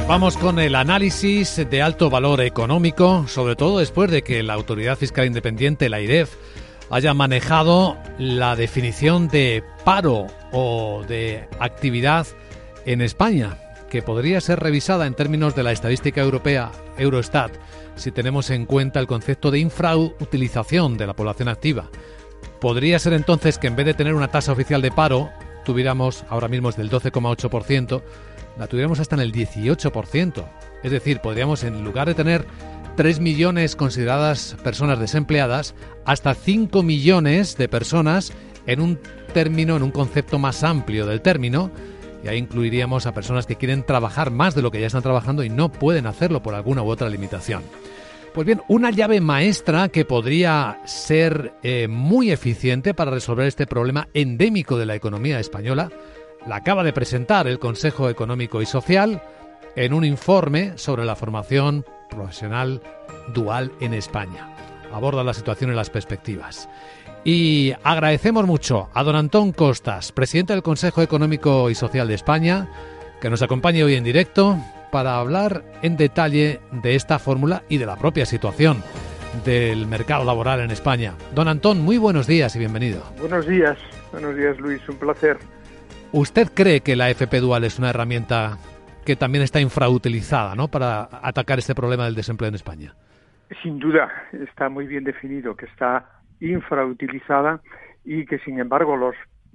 Vamos con el análisis de alto valor económico, sobre todo después de que la Autoridad Fiscal Independiente, la AIREF, haya manejado la definición de paro o de actividad en España, que podría ser revisada en términos de la estadística europea Eurostat, si tenemos en cuenta el concepto de infrautilización de la población activa. Podría ser entonces que en vez de tener una tasa oficial de paro, tuviéramos, ahora mismo es del 12,8%, la tuviéramos hasta en el 18%. Es decir, podríamos, en lugar de tener 3 millones consideradas personas desempleadas, hasta 5 millones de personas en un término, en un concepto más amplio del término, y ahí incluiríamos a personas que quieren trabajar más de lo que ya están trabajando y no pueden hacerlo por alguna u otra limitación. Pues bien, una llave maestra que podría ser muy eficiente para resolver este problema endémico de la economía española la acaba de presentar el Consejo Económico y Social en un informe sobre la formación profesional dual en España. Aborda la situación y las perspectivas. Y agradecemos mucho a don Antón Costas, presidente del Consejo Económico y Social de España, que nos acompañe hoy en directo para hablar en detalle de esta fórmula y de la propia situación del mercado laboral en España. Don Antón, muy buenos días y bienvenido. Buenos días Luis, un placer. ¿Usted cree que la FP Dual es una herramienta que también está infrautilizada, ¿no?, para atacar este problema del desempleo en España? Sin duda, está muy bien definido que está infrautilizada y que, sin embargo, los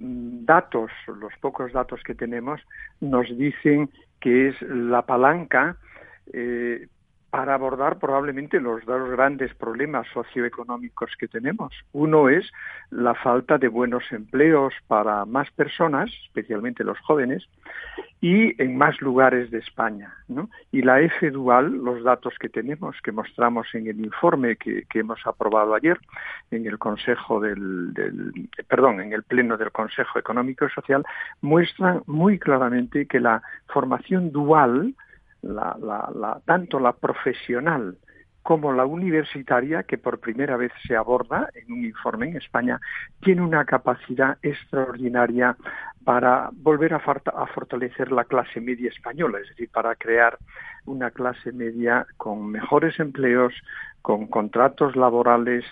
pocos datos que tenemos nos dicen que es la palanca para abordar probablemente los dos grandes problemas socioeconómicos que tenemos. Uno es la falta de buenos empleos para más personas, especialmente los jóvenes, y en más lugares de España, ¿no? Y la F Dual, los datos que tenemos, que mostramos en el informe que hemos aprobado ayer en el en el Pleno del Consejo Económico y Social, muestran muy claramente que la formación dual, tanto la profesional como la universitaria, que por primera vez se aborda en un informe en España, tiene una capacidad extraordinaria para volver a fortalecer la clase media española, es decir, para crear una clase media con mejores empleos, con contratos laborales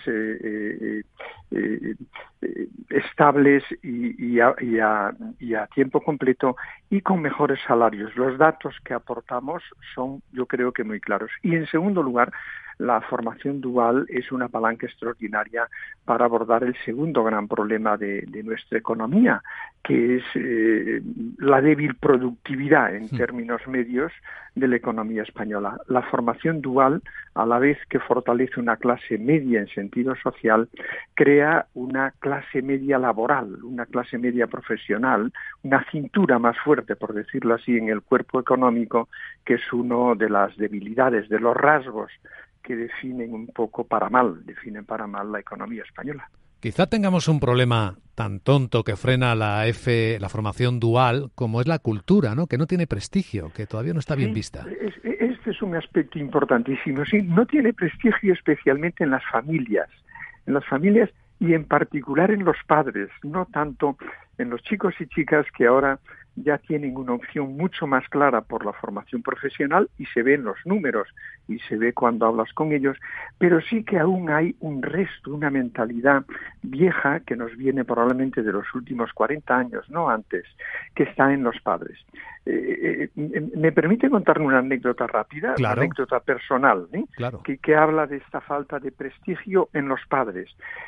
estables y a tiempo completo y con mejores salarios. Los datos que aportamos son, yo creo que muy claros. Y en segundo lugar, la formación dual es una palanca extraordinaria para abordar el segundo gran problema de nuestra economía, que es la débil productividad en términos medios de la economía española. La formación dual, a la vez que fortalece una clase media en sentido social, crea una clase media laboral, una clase media profesional, una cintura más fuerte, por decirlo así, en el cuerpo económico, que es uno de las debilidades, de los rasgos que definen para mal la economía española. Quizá tengamos un problema tan tonto que frena la formación dual, como es la cultura, ¿no?, que no tiene prestigio, que todavía no está bien vista. Este es un aspecto importantísimo. Sí, no tiene prestigio especialmente en las familias y en particular en los padres, no tanto en los chicos y chicas que ahora ya tienen una opción mucho más clara por la formación profesional y se ven los números y se ve cuando hablas con ellos, pero sí que aún hay un resto, una mentalidad vieja que nos viene probablemente de los últimos 40 años, no antes, que está en los padres. ¿Me permite contar una anécdota rápida? Claro. Una anécdota personal, ¿eh? Claro. Que habla de esta falta de prestigio en los padres.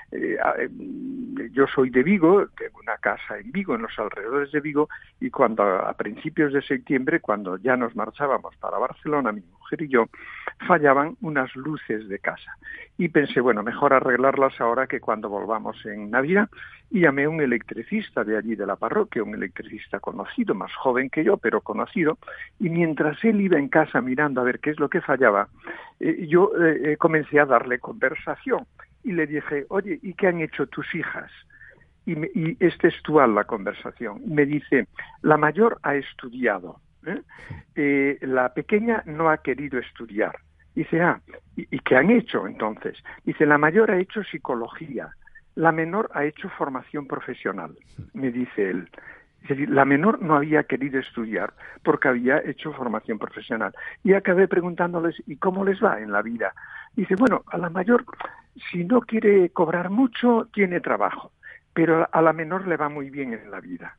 Yo soy de Vigo, tengo una casa en Vigo, en los alrededores de Vigo, y cuando a principios de septiembre, cuando ya nos marchábamos para Barcelona, mi mujer y yo, fallaban unas luces de casa. Y pensé, bueno, mejor arreglarlas ahora que cuando volvamos en Navidad. Y llamé a un electricista de allí de la parroquia, un electricista conocido, más joven que yo, pero conocido. Y mientras él iba en casa mirando a ver qué es lo que fallaba, yo comencé a darle conversación. Y le dije, oye, ¿y qué han hecho tus hijas? Y es textual la conversación. Me dice, la mayor ha estudiado, la pequeña no ha querido estudiar. Dice, ¿y qué han hecho entonces? Dice, la mayor ha hecho psicología, la menor ha hecho formación profesional, me dice él. Es decir, la menor no había querido estudiar porque había hecho formación profesional. Y acabé preguntándoles, ¿y cómo les va en la vida? Dice, bueno, a la mayor, si no quiere cobrar mucho, tiene trabajo, pero a la menor le va muy bien en la vida.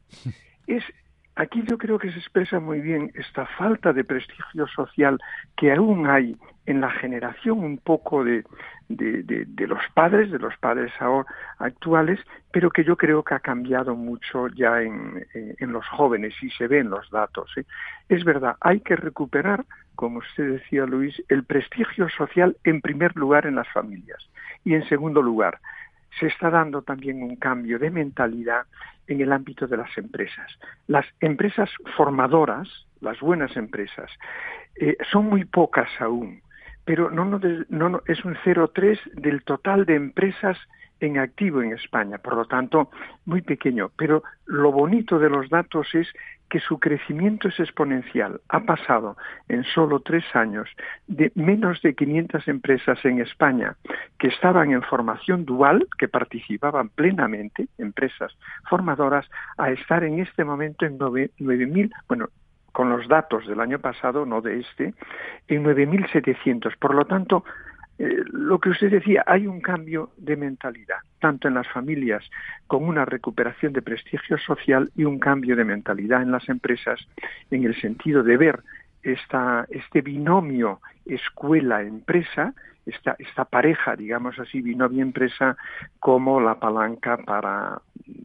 Aquí yo creo que se expresa muy bien esta falta de prestigio social que aún hay en la generación un poco de los padres ahora actuales, pero que yo creo que ha cambiado mucho ya en los jóvenes y se ve en los datos. Es verdad, hay que recuperar, como usted decía, Luis, el prestigio social en primer lugar en las familias y en segundo lugar se está dando también un cambio de mentalidad en el ámbito de las empresas. Las empresas formadoras, las buenas empresas, son muy pocas aún, pero no es un 0,3 del total de empresas en activo en España, por lo tanto, muy pequeño. Pero lo bonito de los datos es que su crecimiento es exponencial. Ha pasado en solo 3 años de menos de 500 empresas en España que estaban en formación dual, que participaban plenamente, empresas formadoras, a estar en este momento en 9.000, bueno, con los datos del año pasado, no de este, en 9.700. Por lo tanto, lo que usted decía, hay un cambio de mentalidad, tanto en las familias con una recuperación de prestigio social y un cambio de mentalidad en las empresas en el sentido de ver este binomio escuela-empresa, esta pareja, digamos así, binomio-empresa, como la palanca para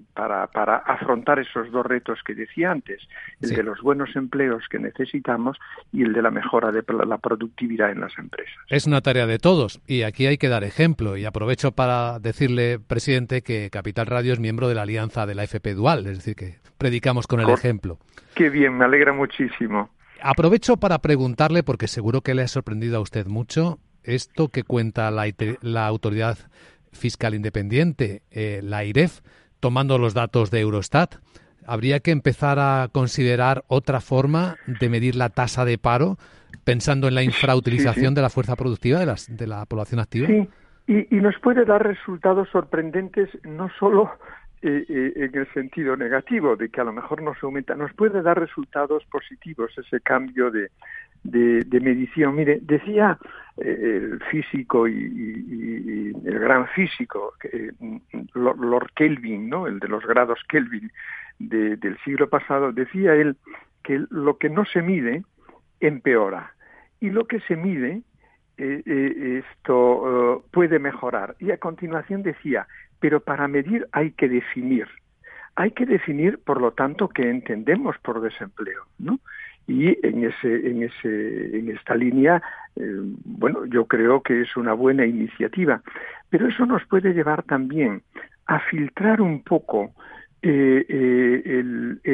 afrontar esos dos retos que decía antes, el de los buenos empleos que necesitamos y el de la mejora de la productividad en las empresas. Es una tarea de todos y aquí hay que dar ejemplo y aprovecho para decirle, presidente, que Capital Radio es miembro de la alianza de la FP Dual, es decir, que predicamos con el ejemplo. Qué bien, me alegra muchísimo. Aprovecho para preguntarle, porque seguro que le ha sorprendido a usted mucho, esto que cuenta la Autoridad Fiscal Independiente, la IREF, tomando los datos de Eurostat. ¿Habría que empezar a considerar otra forma de medir la tasa de paro pensando en la infrautilización de la fuerza productiva de la población activa? Sí, y nos puede dar resultados sorprendentes, no solo en el sentido negativo, de que a lo mejor no se aumenta, nos puede dar resultados positivos ese cambio de medición. Mire, decía el físico y el gran físico, Lord Kelvin, ¿no? El de los grados Kelvin del siglo pasado, decía él que lo que no se mide empeora y lo que se mide puede mejorar. Y a continuación decía, pero para medir hay que definir. Hay que definir, por lo tanto, qué entendemos por desempleo, ¿no? Y en esta línea, bueno, yo creo que es una buena iniciativa, pero eso nos puede llevar también a filtrar un poco el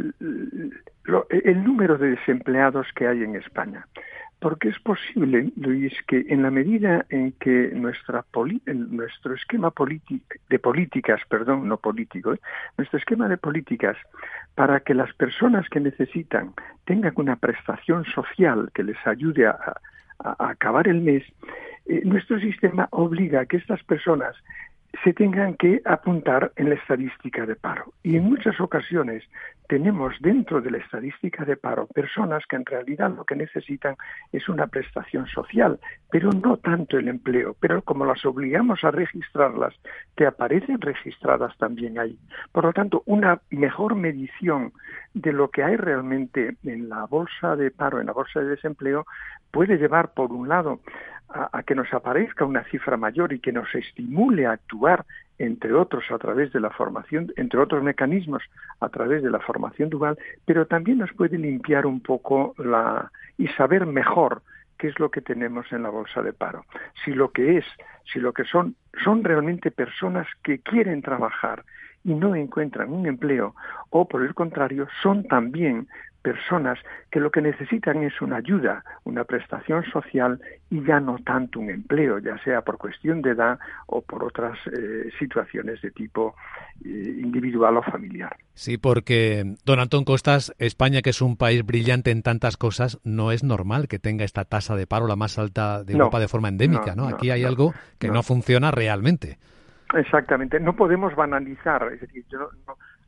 número de desempleados que hay en España. Porque es posible, Luis, que en la medida en que nuestro esquema de políticas, nuestro esquema de políticas para que las personas que necesitan tengan una prestación social que les ayude a acabar el mes, nuestro sistema obliga a que estas personas se tengan que apuntar en la estadística de paro. Y en muchas ocasiones tenemos dentro de la estadística de paro personas que en realidad lo que necesitan es una prestación social, pero no tanto el empleo. Pero como las obligamos a registrarlas, te aparecen registradas también ahí. Por lo tanto, una mejor medición de lo que hay realmente en la bolsa de paro, en la bolsa de desempleo, puede llevar, por un lado, a que nos aparezca una cifra mayor y que nos estimule a actuar, entre otros a través de la formación, entre otros mecanismos a través de la formación dual, pero también nos puede limpiar un poco y saber mejor qué es lo que tenemos en la bolsa de paro. Si lo que son realmente personas que quieren trabajar y no encuentran un empleo, o por el contrario, son también personas que lo que necesitan es una ayuda, una prestación social y ya no tanto un empleo, ya sea por cuestión de edad o por otras situaciones de tipo individual o familiar. Sí, porque, don Antón Costas, España, que es un país brillante en tantas cosas, no es normal que tenga esta tasa de paro la más alta de Europa de forma endémica, ¿no? Aquí hay algo que no funciona realmente. Exactamente, no podemos banalizar, es decir,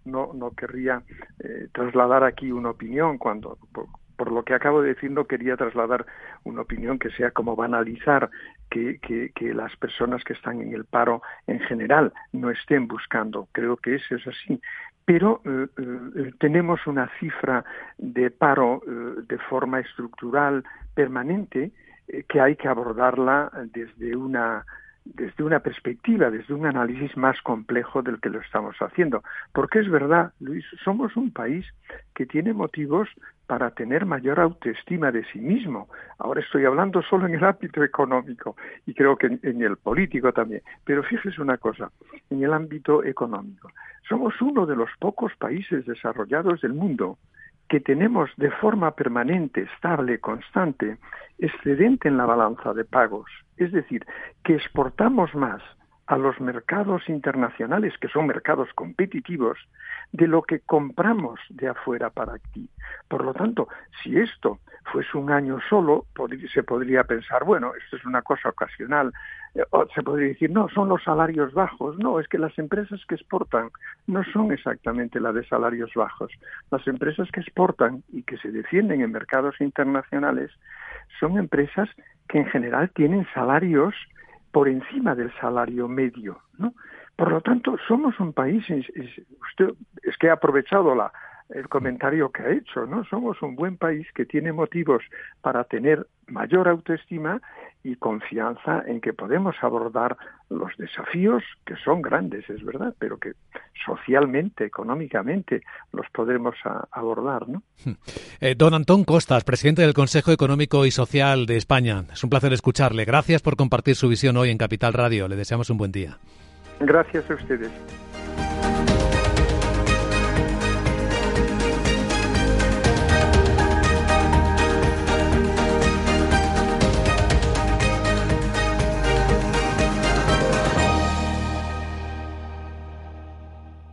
no querría trasladar aquí una opinión cuando... Por lo que acabo de decir, no quería trasladar una opinión que sea como banalizar que las personas que están en el paro en general no estén buscando. Creo que eso es así. Pero tenemos una cifra de paro de forma estructural permanente que hay que abordarla desde una perspectiva, desde un análisis más complejo del que lo estamos haciendo. Porque es verdad, Luis, somos un país que tiene motivos para tener mayor autoestima de sí mismo. Ahora estoy hablando solo en el ámbito económico y creo que en el político también. Pero fíjese una cosa, en el ámbito económico. Somos uno de los pocos países desarrollados del mundo que tenemos de forma permanente, estable, constante, excedente en la balanza de pagos. Es decir, que exportamos más a los mercados internacionales, que son mercados competitivos, de lo que compramos de afuera para aquí. Por lo tanto, si esto fuese un año solo, se podría pensar, bueno, esto es una cosa ocasional, o se podría decir, no, son los salarios bajos. No, es que las empresas que exportan no son exactamente las de salarios bajos. Las empresas que exportan y que se defienden en mercados internacionales son empresas que en general tienen salarios por encima del salario medio, ¿no? Por lo tanto, somos un país, usted es que ha aprovechado el comentario que ha hecho, ¿no? Somos un buen país que tiene motivos para tener mayor autoestima y confianza en que podemos abordar los desafíos que son grandes, es verdad, pero que socialmente, económicamente los podremos abordar, ¿no? Don Antón Costas, presidente del Consejo Económico y Social de España. Es un placer escucharle. Gracias por compartir su visión hoy en Capital Radio. Le deseamos un buen día. Gracias a ustedes.